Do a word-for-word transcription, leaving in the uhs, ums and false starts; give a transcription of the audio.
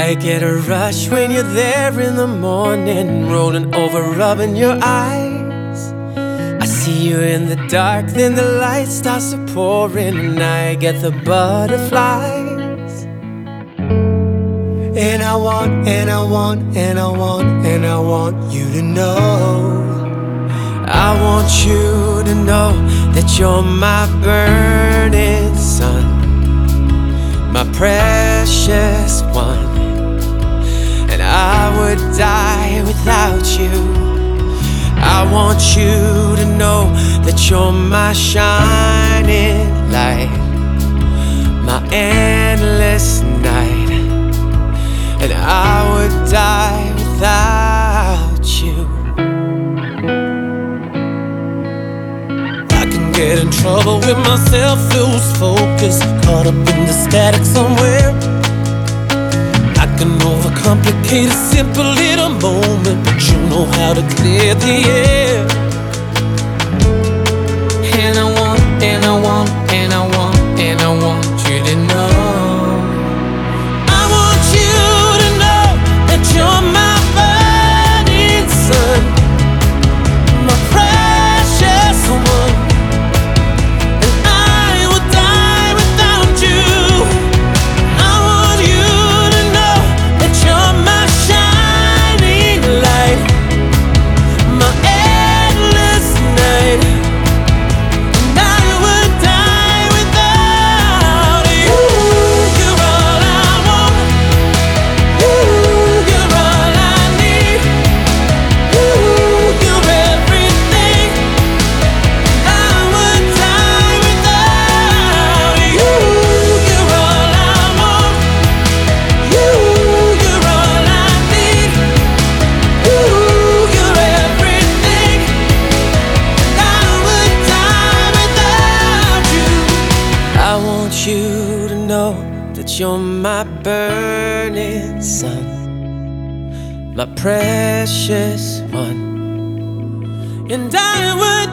I get a rush when you're there in the morning, rolling over, rubbing your eyes. I see you in the dark, then the light starts to pour in, and I get the butterflies. And I want, and I want, and I want, and I want you to know, I want you to know that you're my burning sun, my precious one. And I would die without you. I want you to know that you're my shining light, my endless night. And I would die without you. I can get in trouble with myself, lose focus, caught up in the static somewhere. I can overcomplicate a simple little moment, but you know how to clear the air. And I want, and I want, and I want, and I want you to know, I want you to know that you're my burning sun, my precious one. And I will die without you. I want you to know that you're my shining light, my endless night. And I would die without you. You're all I want. You, you're all I need. You, you're everything. I would die without you. You're all I want. You, you're all I need. You, you're everything. I would die without you. I want you to know that you're my burning sun, my precious one. And I would